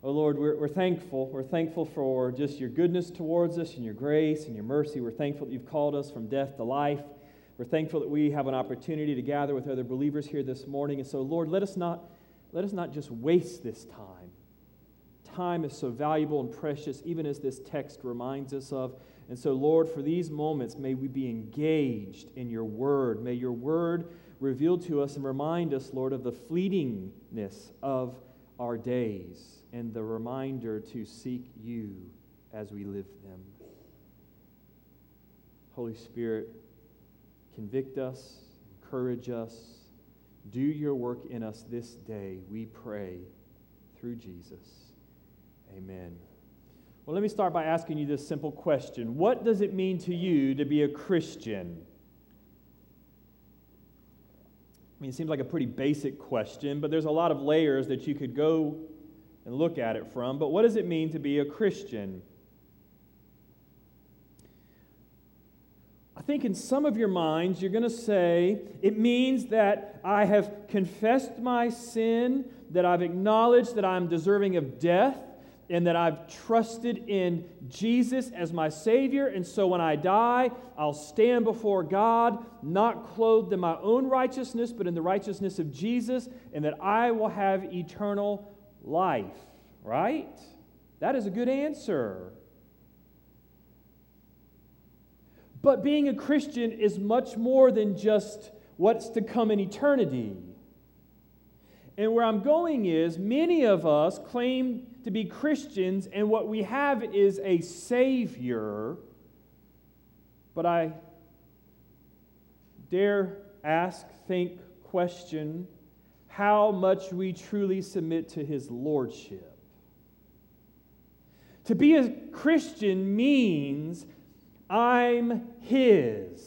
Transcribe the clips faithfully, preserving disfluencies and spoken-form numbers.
Oh Lord, we're, we're thankful. We're thankful for just your goodness towards us and your grace and your mercy. We're thankful that you've called us from death to life. We're thankful that we have an opportunity to gather with other believers here this morning. And so, Lord, let us not, let us not just waste this time. Time is so valuable and precious, even as this text reminds us of. And so, Lord, for these moments, may we be engaged in your word. May your word reveal to us and remind us, Lord, of the fleetingness of our days and the reminder to seek you as we live them. Holy Spirit, convict us, encourage us, do your work in us this day, we pray, through Jesus. Amen. Well, let me start by asking you this simple question. What does it mean to you to be a Christian? I mean, it seems like a pretty basic question, but there's a lot of layers that you could go and look at it from. But what does it mean to be a Christian? I think in some of your minds, you're going to say, it means that I have confessed my sin, that I've acknowledged that I'm deserving of death, and that I've trusted in Jesus as my Savior, and so when I die, I'll stand before God, not clothed in my own righteousness, but in the righteousness of Jesus, and that I will have eternal life, right? That is a good answer. But being a Christian is much more than just what's to come in eternity. And where I'm going is, many of us claim to be Christians, and what we have is a Savior. But I dare ask, think, question how much we truly submit to His Lordship. To be a Christian means I'm His.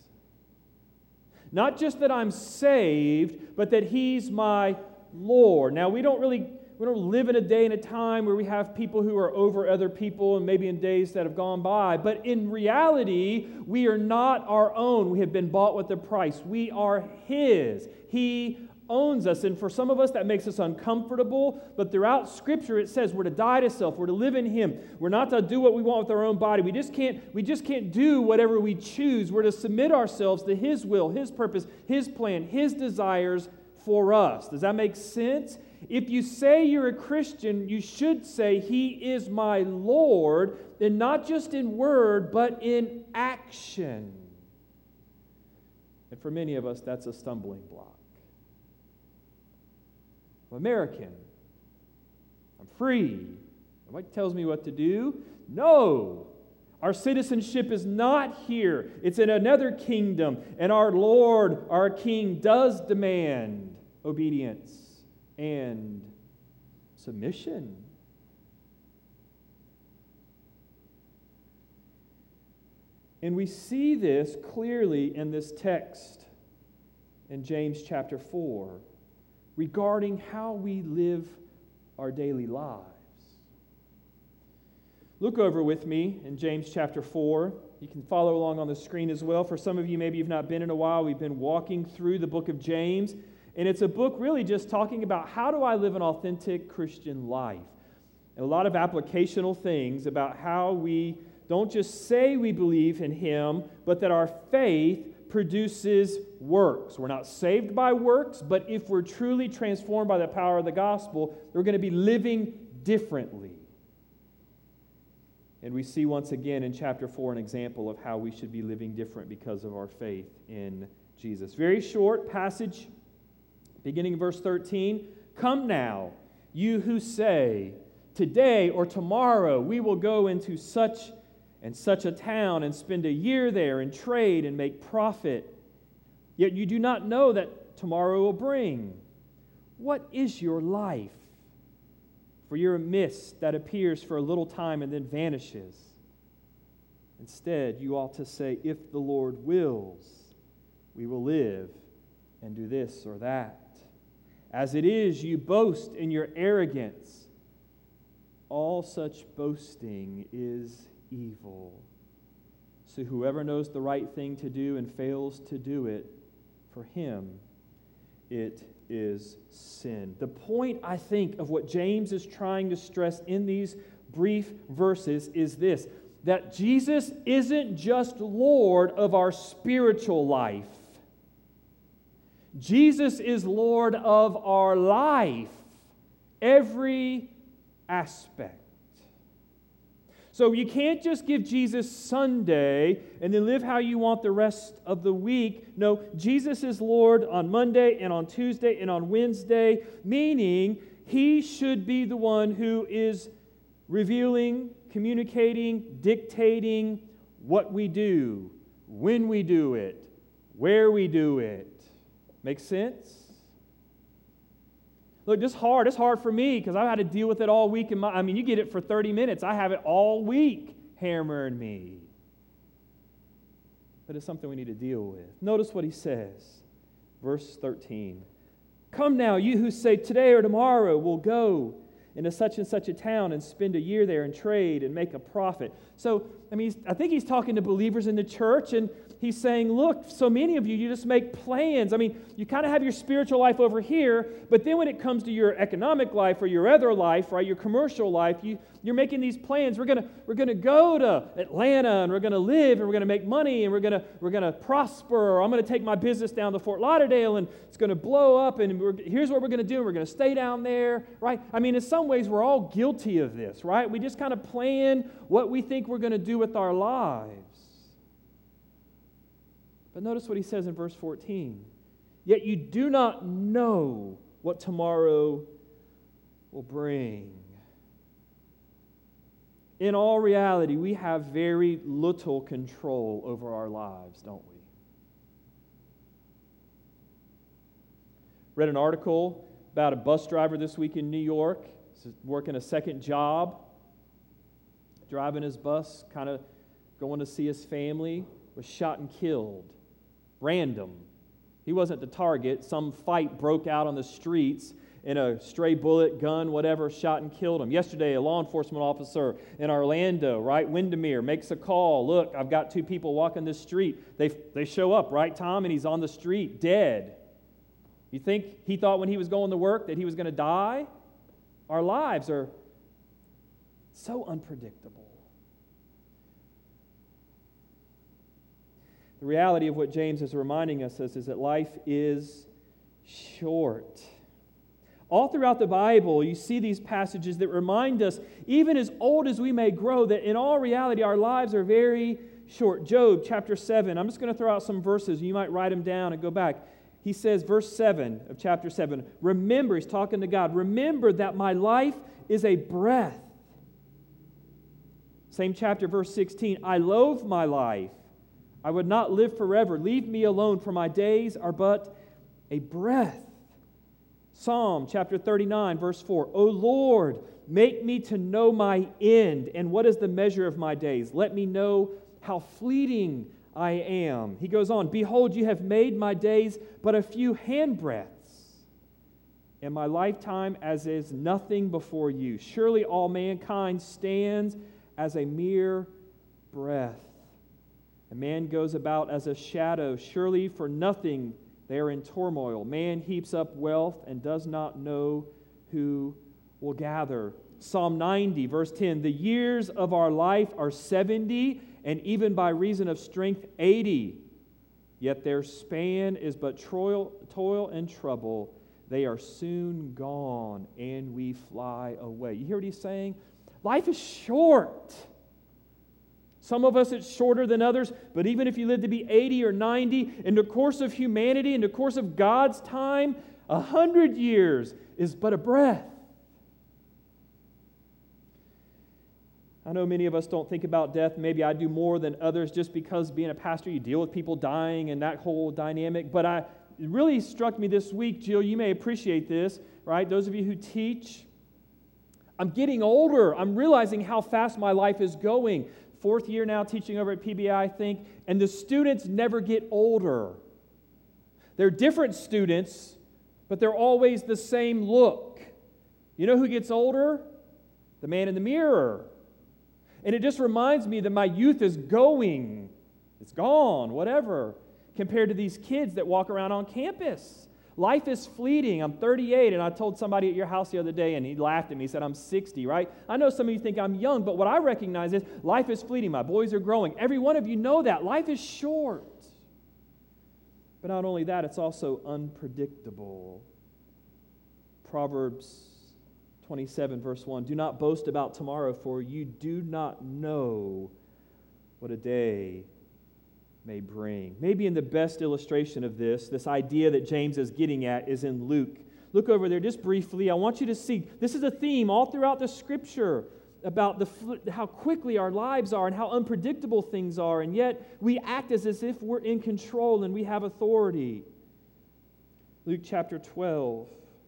Not just that I'm saved, but that He's my Lord. Now, we don't really we don't live in a day and a time where we have people who are over other people, and maybe in days that have gone by. But in reality, we are not our own. We have been bought with a price. We are His. He owns us. And for some of us, that makes us uncomfortable. But throughout Scripture, it says we're to die to self. We're to live in Him. We're not to do what we want with our own body. We just can't, we just can't do whatever we choose. We're to submit ourselves to His will, His purpose, His plan, His desires for us. Does that make sense? If you say you're a Christian, you should say, He is my Lord, and not just in word, but in action. And for many of us, that's a stumbling block. I'm American. I'm free. Nobody tells me what to do. No. Our citizenship is not here. It's in another kingdom. And our Lord, our King, does demand obedience and submission. And we see this clearly in this text in James chapter four regarding how we live our daily lives. Look over with me in James chapter four. You can follow along on the screen as well. For some of you, maybe you've not been in a while, we've been walking through the book of James. And it's a book really just talking about how do I live an authentic Christian life. And a lot of applicational things about how we don't just say we believe in Him, but that our faith produces works. We're not saved by works, but if we're truly transformed by the power of the gospel, we're going to be living differently. And we see once again in chapter four an example of how we should be living different because of our faith in Jesus. Very short passage. Beginning in verse thirteen, come now, you who say, today or tomorrow we will go into such and such a town and spend a year there and trade and make profit. Yet you do not know that tomorrow will bring. What is your life? For you're a mist that appears for a little time and then vanishes. Instead, you ought to say, if the Lord wills, we will live and do this or that. As it is, you boast in your arrogance. All such boasting is evil. So whoever knows the right thing to do and fails to do it, for him it is sin. The point, I think, of what James is trying to stress in these brief verses is this, that Jesus isn't just Lord of our spiritual life. Jesus is Lord of our life, every aspect. So you can't just give Jesus Sunday and then live how you want the rest of the week. No, Jesus is Lord on Monday and on Tuesday and on Wednesday, meaning He should be the one who is revealing, communicating, dictating what we do, when we do it, where we do it. Make sense? Look, this is hard. It's hard for me because I've had to deal with it all week. In my, I mean, you get it for thirty minutes. I have it all week hammering me. But it's something we need to deal with. Notice what he says. Verse thirteen. Come now, you who say today or tomorrow we'll go into such and such a town and spend a year there and trade and make a profit. So, I mean, I think he's talking to believers in the church, and he's saying, look, so many of you, you just make plans. I mean, you kind of have your spiritual life over here, but then when it comes to your economic life or your other life, right, your commercial life, you, you're making these plans. We're gonna we're gonna go to Atlanta, and we're gonna live, and we're gonna make money, and we're gonna we're gonna prosper. Or I'm gonna take my business down to Fort Lauderdale, and it's gonna blow up. And we're, here's what we're gonna do. We're gonna stay down there, right? I mean, in some ways, we're all guilty of this, right? We just kind of plan what we think we're gonna do with our lives. But notice what he says in verse fourteen. Yet you do not know what tomorrow will bring. In all reality, we have very little control over our lives, don't we? Read an article about a bus driver this week in New York. He's working a second job, driving his bus, kind of going to see his family, was shot and killed. Random. He wasn't the target. Some fight broke out on the streets, and a stray bullet, gun, whatever, shot and killed him. Yesterday, a law enforcement officer in Orlando, right, Windermere, makes a call. Look, I've got two people walking this street. They, they show up, right, Tom? And he's on the street, dead. You think he thought when he was going to work that he was going to die? Our lives are so unpredictable. The reality of what James is reminding us is, is that life is short. All throughout the Bible, you see these passages that remind us, even as old as we may grow, that in all reality, our lives are very short. Job chapter seven, I'm just going to throw out some verses. You might write them down and go back. He says, verse seven of chapter seven, remember, he's talking to God, remember that my life is a breath. Same chapter, verse sixteen, I loathe my life. I would not live forever. Leave me alone, for my days are but a breath. Psalm chapter thirty-nine, verse four. O Lord, make me to know my end, and what is the measure of my days? Let me know how fleeting I am. He goes on, behold, you have made my days but a few handbreadths, and my lifetime as is nothing before you. Surely all mankind stands as a mere breath. A man goes about as a shadow. Surely for nothing they are in turmoil. Man heaps up wealth and does not know who will gather. Psalm ninety, verse ten, the years of our life are seventy, and even by reason of strength, eighty. Yet their span is but toil, toil and trouble. They are soon gone, and we fly away. You hear what he's saying? Life is short. Some of us, it's shorter than others, but even if you live to be eighty or ninety, in the course of humanity, in the course of God's time, a hundred years is but a breath. I know many of us don't think about death. Maybe I do more than others just because being a pastor, you deal with people dying and that whole dynamic. But I, it really struck me this week, Jill, you may appreciate this, right? Those of you who teach, I'm getting older. I'm realizing how fast my life is going. Fourth year now teaching over at P B I, I think, and the students never get older. They're different students, but they're always the same look. You know who gets older? The man in the mirror. And it just reminds me that my youth is going. It's gone, whatever, compared to these kids that walk around on campus. Life is fleeting. I'm thirty-eight, and I told somebody at your house the other day, and he laughed at me. He said, I'm sixty, right? I know some of you think I'm young, but what I recognize is life is fleeting. My boys are growing. Every one of you know that. Life is short. But not only that, it's also unpredictable. Proverbs twenty-seven, verse one, do not boast about tomorrow, for you do not know what a day may bring. Maybe in the best illustration of this, this idea that James is getting at is in Luke. Look over there just briefly. I want you to see, this is a theme all throughout the Scripture about the how quickly our lives are and how unpredictable things are, and yet we act as, as if we're in control and we have authority. Luke chapter twelve.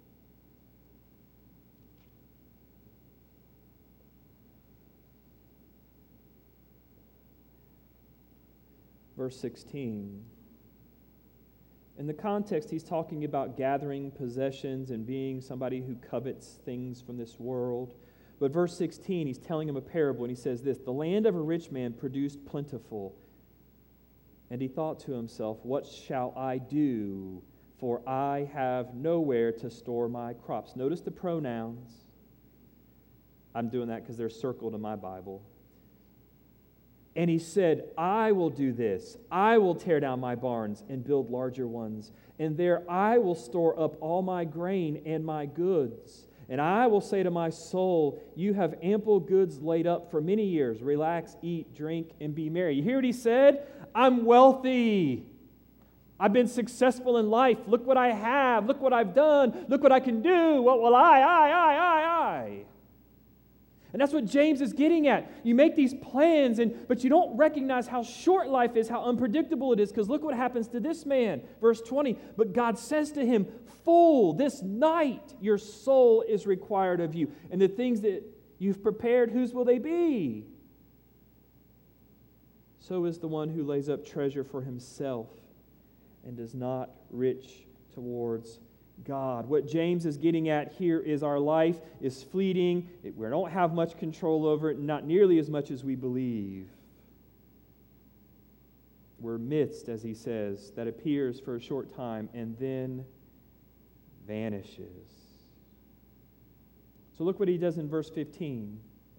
Verse sixteen. In the context, he's talking about gathering possessions and being somebody who covets things from this world. But verse sixteen, he's telling him a parable, and he says this, the land of a rich man produced plentiful. And he thought to himself, what shall I do? For I have nowhere to store my crops. Notice the pronouns. I'm doing that because they're circled in my Bible. And he said, I will do this. I will tear down my barns and build larger ones. And there I will store up all my grain and my goods. And I will say to my soul, you have ample goods laid up for many years. Relax, eat, drink, and be merry. You hear what he said? I'm wealthy. I've been successful in life. Look what I have. Look what I've done. Look what I can do. What will I, I, I, I, I. And that's what James is getting at. You make these plans, and but you don't recognize how short life is, how unpredictable it is, because look what happens to this man. Verse twenty, but God says to him, fool, this night your soul is required of you. And the things that you've prepared, whose will they be? So is the one who lays up treasure for himself and is not rich towards God. What James is getting at here is our life is fleeting. It, we don't have much control over it, not nearly as much as we believe. We're mist, as he says, that appears for a short time and then vanishes. So look what he does in verse fifteen.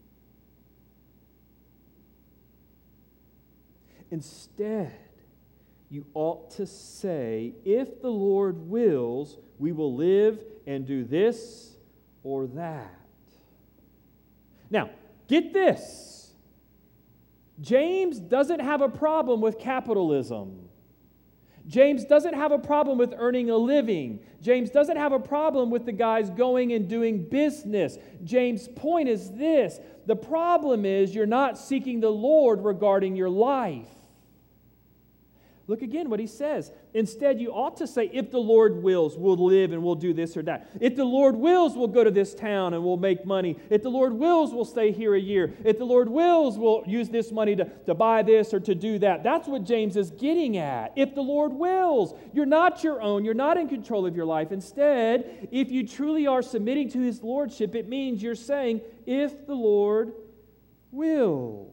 Instead, you ought to say, if the Lord wills, we will live and do this or that. Now, get this. James doesn't have a problem with capitalism. James doesn't have a problem with earning a living. James doesn't have a problem with the guys going and doing business. James' point is this. The problem is you're not seeking the Lord regarding your life. Look again what he says. Instead, you ought to say, if the Lord wills, we'll live and we'll do this or that. If the Lord wills, we'll go to this town and we'll make money. If the Lord wills, we'll stay here a year. If the Lord wills, we'll use this money to, to buy this or to do that. That's what James is getting at. If the Lord wills, you're not your own. You're not in control of your life. Instead, if you truly are submitting to His Lordship, it means you're saying, if the Lord wills.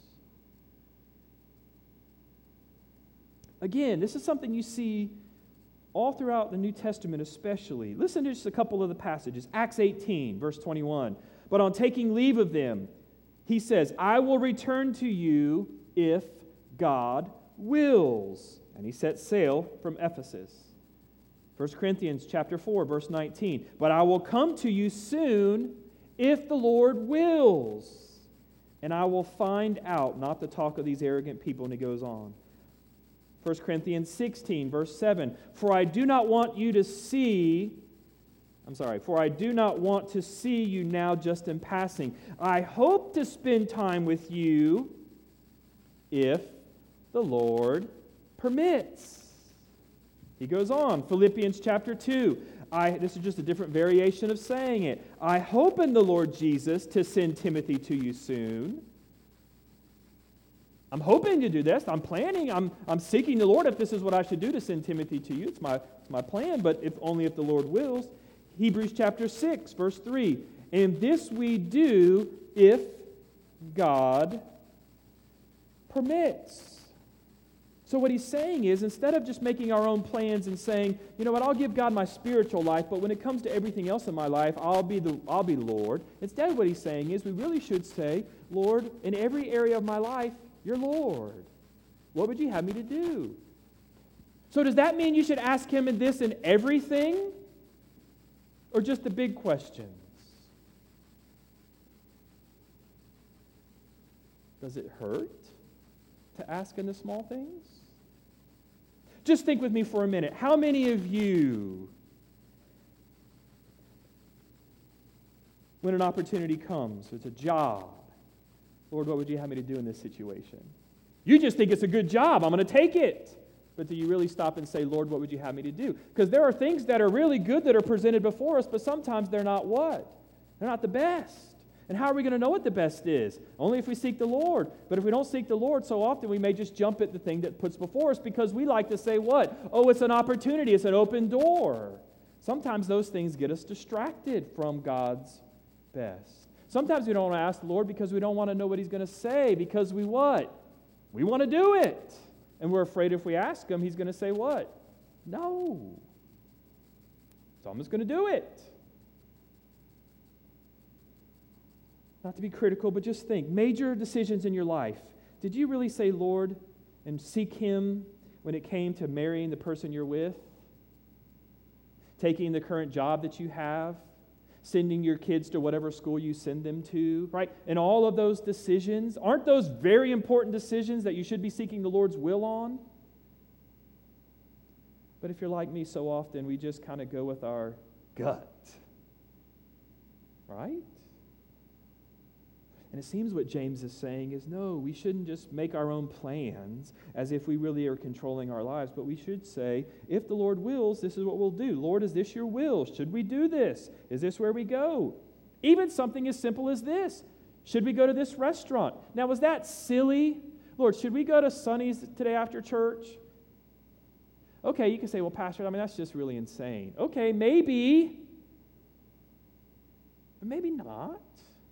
Again, this is something you see all throughout the New Testament especially. Listen to just a couple of the passages. Acts eighteen, verse twenty-one. But on taking leave of them, he says, I will return to you if God wills. And he set sail from Ephesus. First Corinthians chapter four, verse nineteen. But I will come to you soon if the Lord wills. And I will find out, not the talk of these arrogant people. And he goes on. First Corinthians sixteen, verse seven, For I do not want you to see, I'm sorry, for I do not want to see you now just in passing. I hope to spend time with you if the Lord permits. He goes on, Philippians chapter two, I, this is just a different variation of saying it. I hope in the Lord Jesus to send Timothy to you soon. I'm hoping to do this. I'm planning. I'm, I'm seeking the Lord if this is what I should do to send Timothy to you. It's my, it's my plan, but if only if the Lord wills. Hebrews chapter six, verse three. And this we do if God permits. So what he's saying is, instead of just making our own plans and saying, you know what, I'll give God my spiritual life, but when it comes to everything else in my life, I'll be the I'll be Lord. Instead, what he's saying is, we really should say, Lord, in every area of my life, you're Lord. What would you have me to do? So does that mean you should ask him in this and everything? Or just the big questions? Does it hurt to ask in the small things? Just think with me for a minute. How many of you, when an opportunity comes, it's a job, Lord, what would you have me to do in this situation? You just think it's a good job. I'm going to take it. But do you really stop and say, Lord, what would you have me to do? Because there are things that are really good that are presented before us, but sometimes they're not what? They're not the best. And how are we going to know what the best is? Only if we seek the Lord. But if we don't seek the Lord, so often we may just jump at the thing that puts before us because we like to say what? Oh, it's an opportunity. It's an open door. Sometimes those things get us distracted from God's best. Sometimes we don't want to ask the Lord because we don't want to know what he's going to say, because we what? We want to do it. And we're afraid if we ask him, he's going to say what? No. So I'm just going to do it. Not to be critical, but just think. Major decisions in your life. Did you really say Lord and seek him when it came to marrying the person you're with? Taking the current job that you have? Sending your kids to whatever school you send them to, right? And all of those decisions, aren't those very important decisions that you should be seeking the Lord's will on? But if you're like me, so often we just kind of go with our gut, right? And it seems what James is saying is, no, we shouldn't just make our own plans as if we really are controlling our lives, but we should say, if the Lord wills, this is what we'll do. Lord, is this your will? Should we do this? Is this where we go? Even something as simple as this. Should we go to this restaurant? Now, was that silly? Lord, should we go to Sonny's today after church? Okay, you can say, well, Pastor, I mean, that's just really insane. Okay, maybe, but maybe not.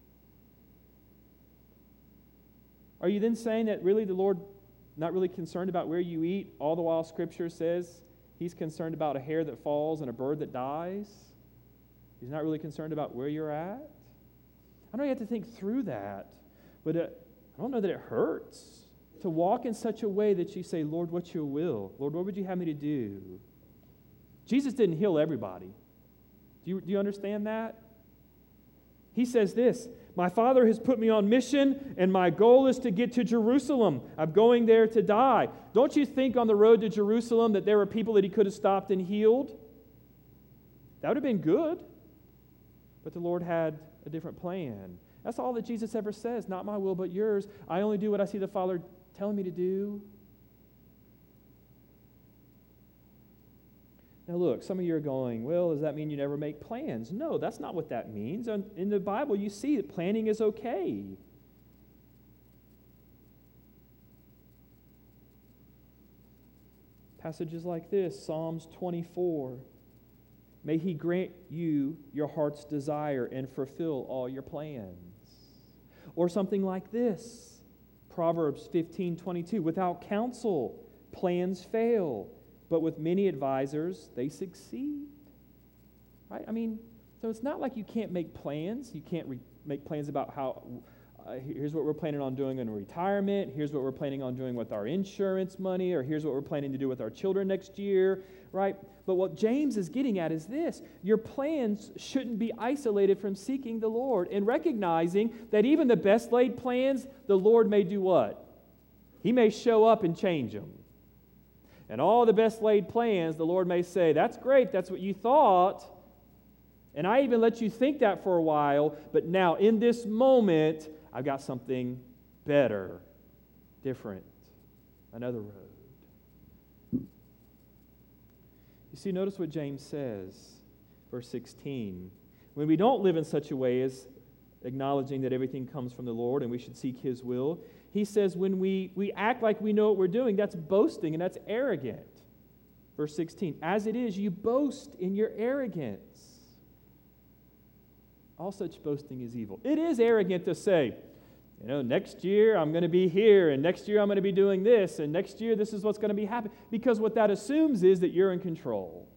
Are you then saying that really the Lord not really concerned about where you eat, all the while Scripture says he's concerned about a hair that falls and a bird that dies? He's not really concerned about where you're at? I know you have to think through that, but it, I don't know that it hurts to walk in such a way that you say, Lord, what's your will? Lord, what would you have me to do? Jesus didn't heal everybody. Do you, do you understand that? He says this, my Father has put me on mission, and my goal is to get to Jerusalem. I'm going there to die. Don't you think on the road to Jerusalem that there were people that he could have stopped and healed? That would have been good. But the Lord had a different plan. That's all that Jesus ever says, not my will but yours. I only do what I see the Father telling me to do. Now look, some of you are going, well, does that mean you never make plans? No, that's not what that means. In the Bible, you see that planning is okay. Passages like this, Psalms twenty-four. May he grant you your heart's desire and fulfill all your plans. Or something like this, Proverbs fifteen twenty-two. Without counsel, plans fail. But with many advisors, they succeed. Right? I mean, so it's not like you can't make plans. You can't re- make plans about how, uh, here's what we're planning on doing in retirement. Here's what we're planning on doing with our insurance money. Or here's what we're planning to do with our children next year. Right? But what James is getting at is this. Your plans shouldn't be isolated from seeking the Lord and recognizing that even the best laid plans, the Lord may do what? He may show up and change them. And all the best laid plans, the Lord may say, that's great, that's what you thought. And I even let you think that for a while, but now in this moment, I've got something better, different, another road. You see, notice what James says, verse sixteen. When we don't live in such a way as acknowledging that everything comes from the Lord and we should seek his will, he says when we, we act like we know what we're doing, that's boasting and that's arrogant. Verse sixteen, as it is, you boast in your arrogance. All such boasting is evil. It is arrogant to say, You know, next year I'm going to be here, and next year I'm going to be doing this, and next year this is what's going to be happening. Because what that assumes is that you're in control.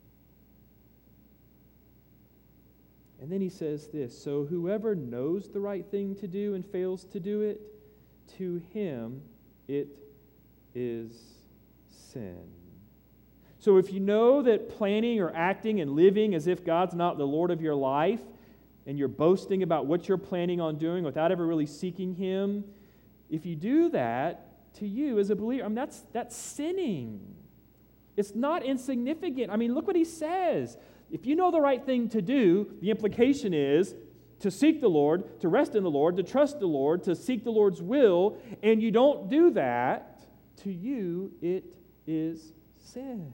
And then he says this, so whoever knows the right thing to do and fails to do it, to him it is sin. So if you know that planning or acting and living as if God's not the Lord of your life, and you're boasting about what you're planning on doing without ever really seeking Him, if you do that, to you as a believer, I mean, that's, that's sinning. It's not insignificant. I mean, look what he says. If you know the right thing to do, the implication is to seek the Lord, to rest in the Lord, to trust the Lord, to seek the Lord's will, and you don't do that, to you it is sin.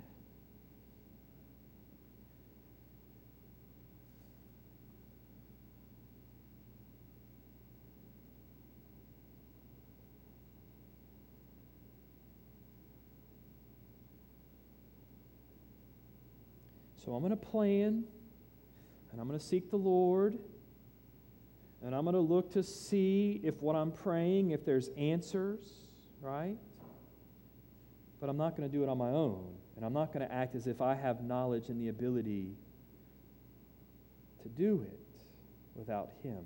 So I'm going to plan, and I'm going to seek the Lord, and I'm going to look to see if what I'm praying, if there's answers, right? But I'm not going to do it on my own, and I'm not going to act as if I have knowledge and the ability to do it without Him.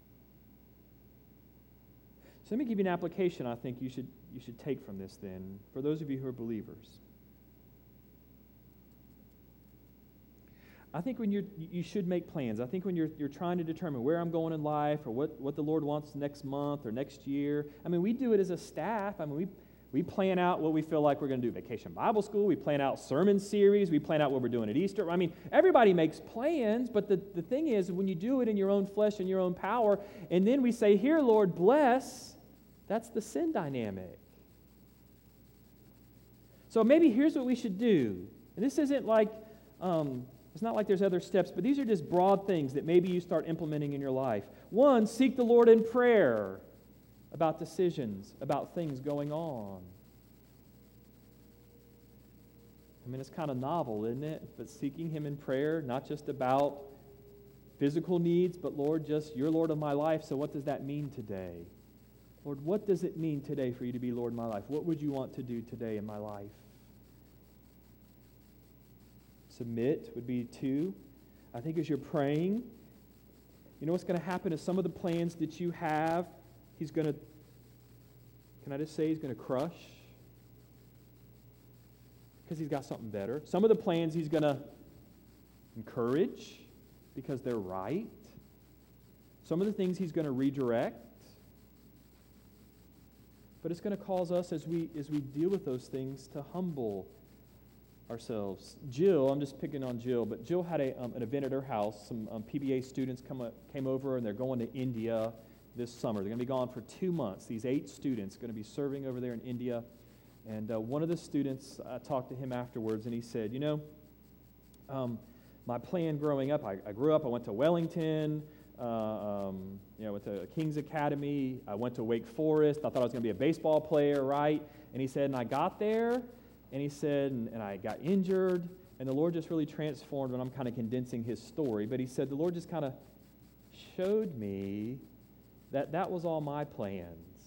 So let me give you an application I think you should, you should take from this then, for those of you who are believers. I think when you're, you should make plans. I think when you're, you're trying to determine where I'm going in life or what, what the Lord wants next month or next year, I mean, we do it as a staff. I mean, we, we plan out what we feel like we're going to do. Vacation Bible School, we plan out sermon series, we plan out what we're doing at Easter. I mean, everybody makes plans, but the, the thing is, when you do it in your own flesh and your own power, and then we say, here, Lord, bless, that's the sin dynamic. So maybe here's what we should do. And this isn't like... Um, It's not like there's other steps, but these are just broad things that maybe you start implementing in your life. One, seek the Lord in prayer about decisions, about things going on. I mean, it's kind of novel, isn't it? But seeking Him in prayer, not just about physical needs, but Lord, just you're Lord of my life, so what does that mean today? Lord, what does it mean today for you to be Lord of my life? What would you want to do today in my life? Submit would be two. I think as you're praying, you know what's going to happen is some of the plans that you have, He's going to, can I just say He's going to crush? Because He's got something better. Some of the plans He's going to encourage because they're right. Some of the things He's going to redirect. But it's going to cause us, as we as we deal with those things, to humble ourselves. Jill, I'm just picking on Jill, but Jill had a, um, an event at her house. Some um, P B A students come up, came over, and they're going to India this summer. They're going to be gone for two months. These eight students are going to be serving over there in India. And uh, one of the students, I talked to him afterwards, and he said, you know, um, my plan growing up, I, I grew up, I went to Wellington, uh, um, you know, went to King's Academy, I went to Wake Forest, I thought I was going to be a baseball player, right? And he said, and I got there, And he said, and, and I got injured, and the Lord just really transformed, and I'm kind of condensing his story, but he said, the Lord just kind of showed me that that was all my plans.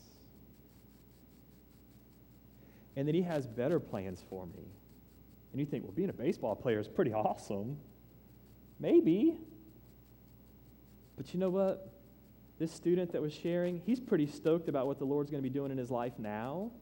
And that He has better plans for me. And you think, well, being a baseball player is pretty awesome. Maybe. But you know what? This student that was sharing, he's pretty stoked about what the Lord's going to be doing in his life now.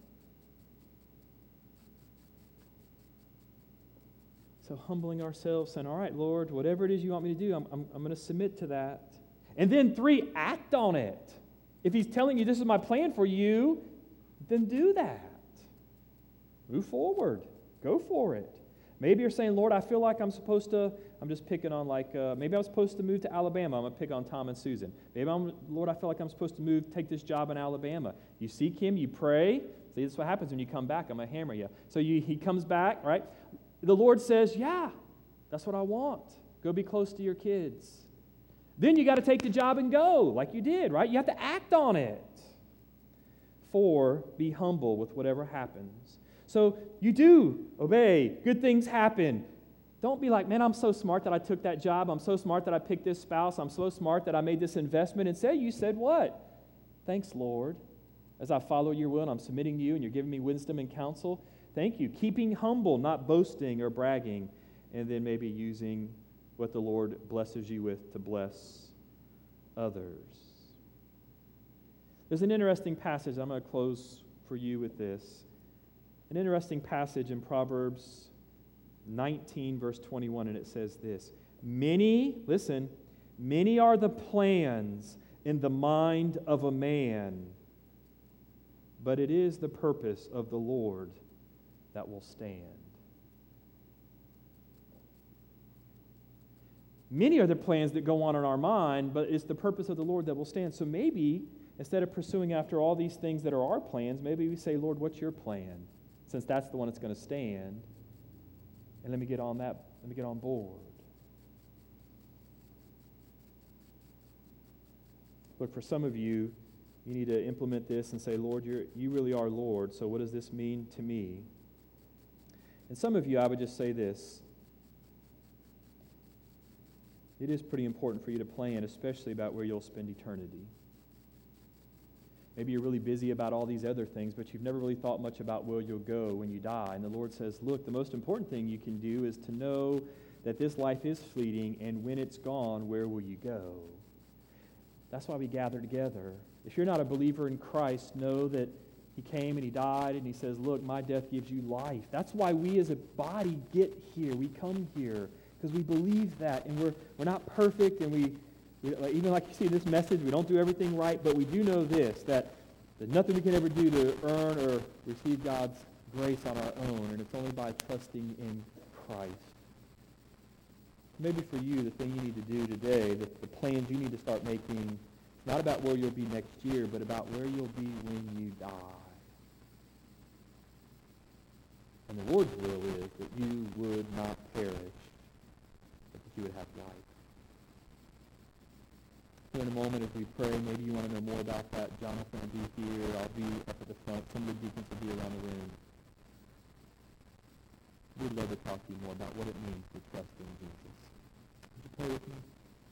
So humbling ourselves, saying, all right, Lord, whatever it is you want me to do, I'm, I'm, I'm going to submit to that. And then three, act on it. If He's telling you this is my plan for you, then do that. Move forward. Go for it. Maybe you're saying, Lord, I feel like I'm supposed to, I'm just picking on like, uh, maybe I'm supposed to move to Alabama. I'm going to pick on Tom and Susan. Maybe I'm, Lord, I feel like I'm supposed to move, take this job in Alabama. You seek Him, you pray. See, this is what happens when you come back. I'm going to hammer you. So you, he comes back, right? The Lord says, yeah, that's what I want. Go be close to your kids. Then you got to take the job and go, like you did, right? You have to act on it. Four, be humble with whatever happens. So you do obey. Good things happen. Don't be like, man, I'm so smart that I took that job. I'm so smart that I picked this spouse. I'm so smart that I made this investment. And say, you said what? Thanks, Lord. As I follow your will and I'm submitting to you and you're giving me wisdom and counsel, thank you. Keeping humble, not boasting or bragging, and then maybe using what the Lord blesses you with to bless others. There's an interesting passage. I'm going to close for you with this. An interesting passage in Proverbs nineteen, verse twenty-one, and it says this. Many, listen, many are the plans in the mind of a man, but it is the purpose of the Lord that will stand. Many are the plans that go on in our mind, but it's the purpose of the Lord that will stand. So maybe, instead of pursuing after all these things that are our plans, maybe we say, Lord, what's your plan? Since that's the one that's going to stand. And let me get on that, let me get on board. Look, for some of you, you need to implement this and say, Lord, you're, you really are Lord, so what does this mean to me? And some of you, I would just say this. It is pretty important for you to plan, especially about where you'll spend eternity. Maybe you're really busy about all these other things, but you've never really thought much about where you'll go when you die. And the Lord says, look, the most important thing you can do is to know that this life is fleeting, and when it's gone, where will you go? That's why we gather together. If you're not a believer in Christ, know that he came and he died, and he says, look, my death gives you life. That's why we as a body get here. We come here because we believe that, and we're we're not perfect, and we, we even like you see in this message, we don't do everything right, but we do know this, that there's nothing we can ever do to earn or receive God's grace on our own, and it's only by trusting in Christ. Maybe for you, the thing you need to do today, the, the plans you need to start making, it's not about where you'll be next year, but about where you'll be when you die. And the Lord's will is that you would not perish, but that you would have life. So in a moment as we pray, maybe you want to know more about that. Jonathan will be here. I'll be up at the front. Some of the deacons will be around the room. We'd love to talk to you more about what it means to trust in Jesus. Would you pray with me?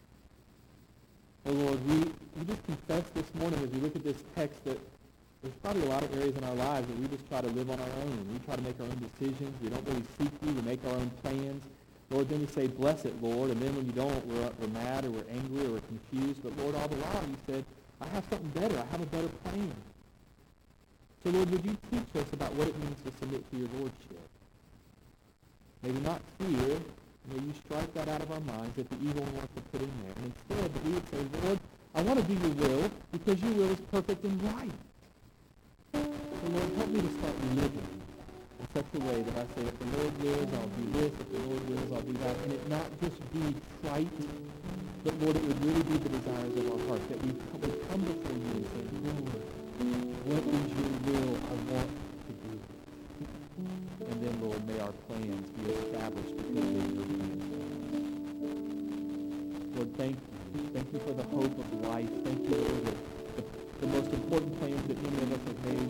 Oh Lord, we, we just confess this morning as we look at this text that there's probably a lot of areas in our lives that we just try to live on our own. We try to make our own decisions. We don't really seek you. We make our own plans. Lord, then we say, bless it, Lord. And then when you don't, we're, we're mad or we're angry or we're confused. But Lord, all the while you said, I have something better. I have a better plan. So Lord, would you teach us about what it means to submit to your Lordship? Maybe not fear. May you strike that out of our minds that the evil one wants to put in there. And instead, that we would say, Lord, I want to do your will because your will is perfect and right. So Lord, help me to start living in such a way that I say, if the Lord wills, I'll do this. If the Lord wills, I'll do that. And it not just be trite, but Lord, it would really be the desires of our heart, that we would come before you and say, Lord, what is your will I want to do? And then, Lord, may our plans be established because of your plans. Lord, thank you. Thank you for the hope of life. Thank you for the, the, the most important plans that any of us have made